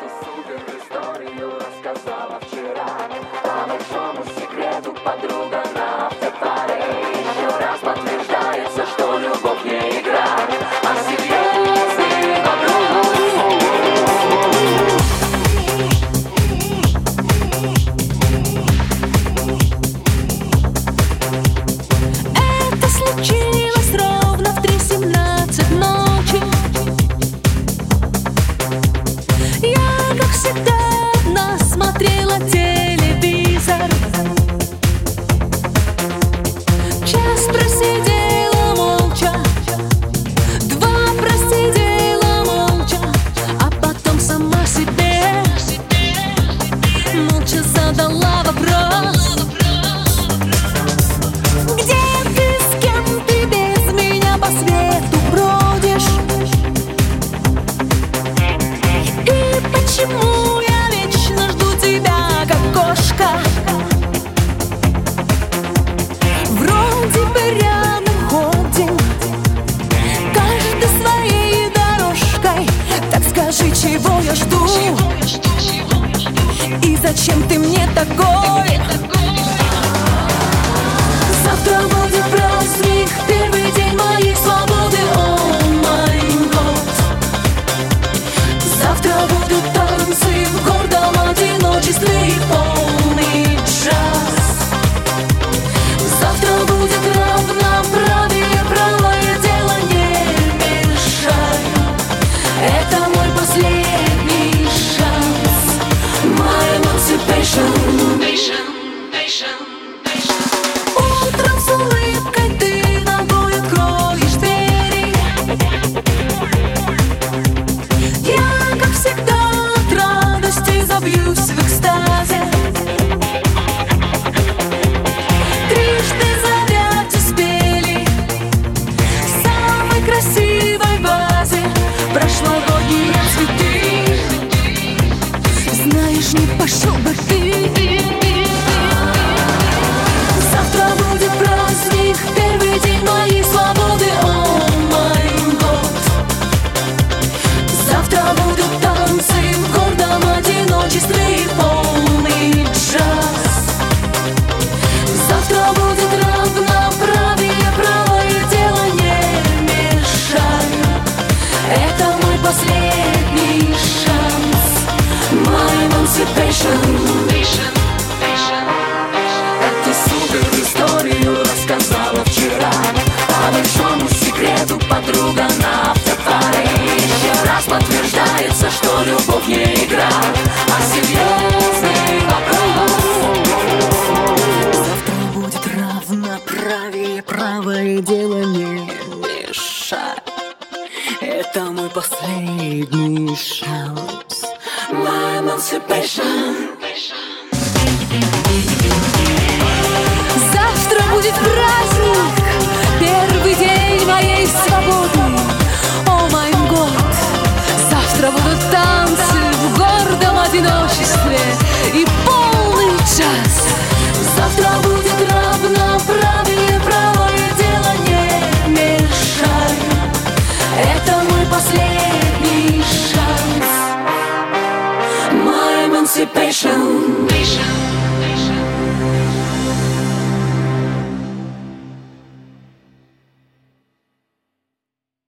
супер историю рассказала вчера. По большому секрету подруга на автопаре еще раз подтверждается, что любовь не игра, а серьезный вопрос. Это случилось ровно в 3:17 ночи. Я, как всегда, одна смотрела телевизор. Час просидела молча, 2 просидела молча, а потом сама себе молча задала вопрос: где ты, с кем ты без меня по свету бродишь? И почему я вечно жду тебя, как кошка? Вроде бы рядом ходим, каждый своей дорожкой. Так скажи, чего я жду? И зачем ты мне такой? Завтра будет праздник, первый день моей свободы. О май год. Завтра будут танцы в гордом одиночестве и полный джаз. Завтра будет равноправие, правое дело не мешай. Это мой последний шанс. My emancipation. Утром с улыбкой ты ногой откроешь двери. Я, как всегда, от радости забьюсь в экстазе. Трижды завять успели в самой красивой вазе прошлогодние цветы. Знаешь, не пошел бы ты. Завтра будет праздник, первый день моей свободы. О май год. Завтра будут танцы в гордом одиночестве и полный джаз. Завтра будет равноправие, правое дело не мешай. Это мой последний шанс. My emancipation. Эту супер историю рассказала вчера. По большому секрету подруга на автопаре еще раз подтверждается, что любовь не игра, а серьезный вопрос. Завтра будет равноправие, правое дело не мешай. Это мой последний шанс. My emancipation. Завтра будет праздник, первый день моей свободы. О май год. Завтра будут танцы в гордом одиночестве и полный час. Завтра будет равноправие, правое дело не мешай. Это мой последний